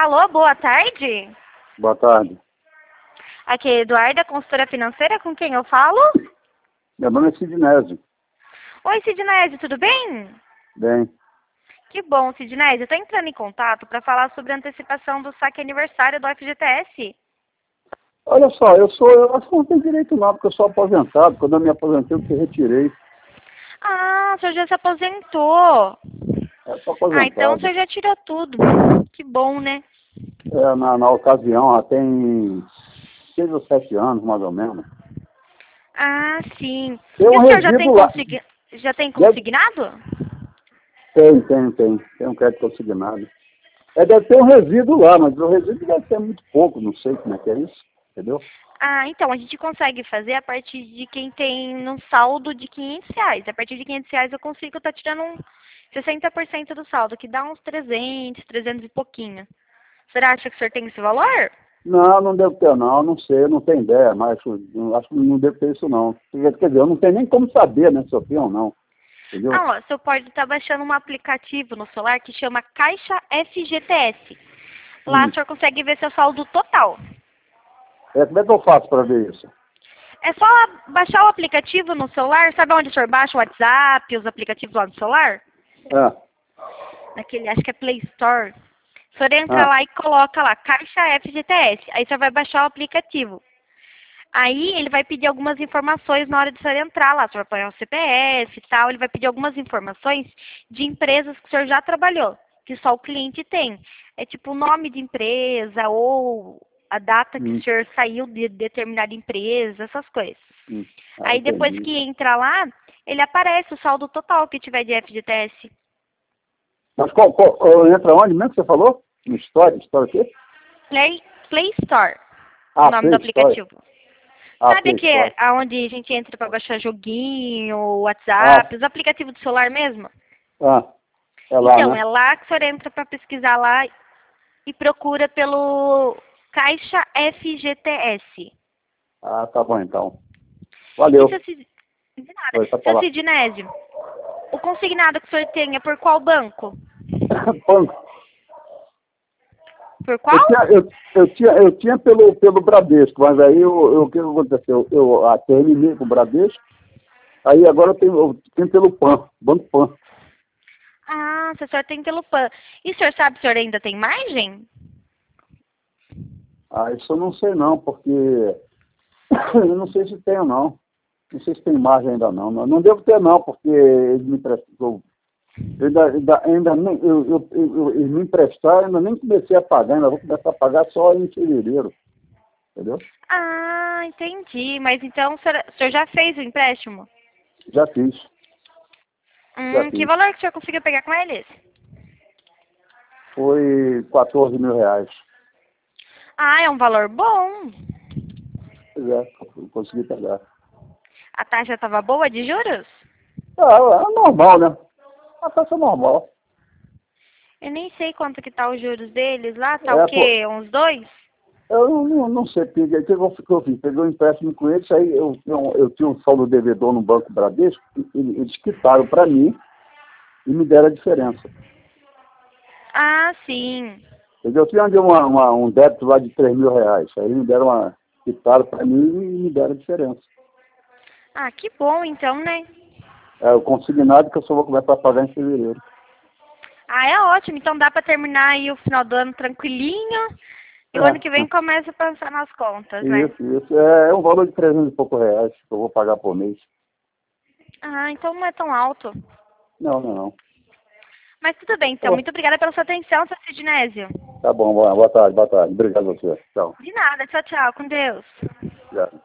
Alô, boa tarde. Boa tarde. Aqui é Eduarda, consultora financeira, com quem eu falo? Meu nome é Sidnésio. Oi, Sidnésio, tudo bem? Bem, Que bom, Sidnésio. Eu estou entrando em contato para falar sobre a antecipação do saque aniversário do FGTS. olha só, eu acho que não tenho direito não, porque eu sou aposentado. Quando eu me aposentei, eu me retirei. Ah, o senhor já se aposentou. Eu sou Ah, então o aposentado. senhor já tirou tudo. Que bom, né? Na ocasião, tem 6 ou 7 anos, mais ou menos. Ah, sim. Tem E um o senhor resíduo lá. já tem Deve- consignado? Tem um crédito consignado. Deve ter um resíduo lá, mas o resíduo deve ter muito pouco, não sei como é que é isso, entendeu? Ah, então, a gente consegue fazer a partir de quem tem um saldo de R$ 500. A partir de R$ 500 eu consigo estar tirando 60% do saldo, que dá uns 300 e pouquinho. Você acha que o senhor tem esse valor? Não, não devo ter não sei, eu não tenho ideia, mas acho que não devo ter isso não. Quer dizer, eu não tenho nem como saber, né, se eu tenho ou não, entendeu? Ah, ó, o senhor pode estar baixando um aplicativo no celular que chama Caixa FGTS. Lá o senhor consegue ver seu saldo total. Como é que eu faço para ver isso? É só baixar o aplicativo no celular, sabe onde o senhor baixa o WhatsApp, os aplicativos lá no celular? Ah, Naquele, acho que é Play Store. O senhor entra ah, lá e coloca lá, Caixa FGTS. Aí o senhor vai baixar o aplicativo. Aí ele vai pedir algumas informações na hora de o senhor entrar lá. O senhor vai pôr o CPF e tal. Ele vai pedir algumas informações de empresas que o senhor já trabalhou, que só o cliente tem. É tipo o nome de empresa ou a data que o hum, senhor saiu de determinada empresa, essas coisas. hum. Aí depois Entendi. que entra lá, ele aparece o saldo total que tiver de FGTS. Mas entra onde mesmo que você falou? No Store? Store o quê? Play Store, o Ah, nome do Play Store. aplicativo. Ah, Sabe Play que Store. é aonde a gente entra para baixar joguinho, Ah, WhatsApp, os aplicativos do celular mesmo? ah, é lá, Então, né? é lá que o senhor entra para pesquisar lá e procura pelo Caixa FGTS. Ah, tá bom então. E Valeu. de nada. Oi, tá Seu falar. Sidnésio, o consignado que o senhor tem é por qual banco? Banco. Por qual? Eu tinha pelo Bradesco, mas aí o que aconteceu? Eu terminei com o Bradesco, aí agora eu tenho pelo PAN, Banco PAN. Ah, o senhor tem pelo PAN. E o senhor sabe se o senhor ainda tem margem? Ah, isso eu não sei não, porque eu não sei se tenho não. Não sei se tem margem ainda não. Não devo ter não, porque eles me emprestaram. Eles me emprestaram, ainda nem comecei a pagar, ainda vou começar a pagar só em fevereiro, entendeu? Ah, entendi. Mas então o senhor já fez o empréstimo? Já fiz, já Que fiz. valor que o senhor conseguiu pegar com eles? Foi R$ 14.000. Ah, é um valor bom. Pois é, eu consegui pegar. A taxa estava boa de juros? É normal, né? A taxa normal. Eu nem sei quanto que tá os juros deles lá. Tá o Pô, quê? Uns 2? eu não sei, porque o que eu fiz? Peguei um empréstimo com eles, aí eu tinha um saldo devedor no Banco Bradesco, eles quitaram para mim e me deram a diferença. Ah, sim. Entendeu? Eu tinha um débito lá de R$ 3.000, aí me deram quitaram para mim e me deram a diferença. Ah, que bom então, né? É o consignado que eu só vou começar a pagar em fevereiro. Ah, é ótimo. Então dá pra terminar aí o final do ano tranquilinho. E o ano que vem começa a pensar nas contas, né? Isso. É um valor de 300 e poucos reais que eu vou pagar por mês. Ah, então não é tão alto. Não. Mas tudo bem, Tá então. bom, Muito obrigada pela sua atenção, seu Sidnésio. tá bom, boa tarde, boa tarde. Obrigado a você. Tchau. De nada. Tchau, tchau. Com Deus. Já.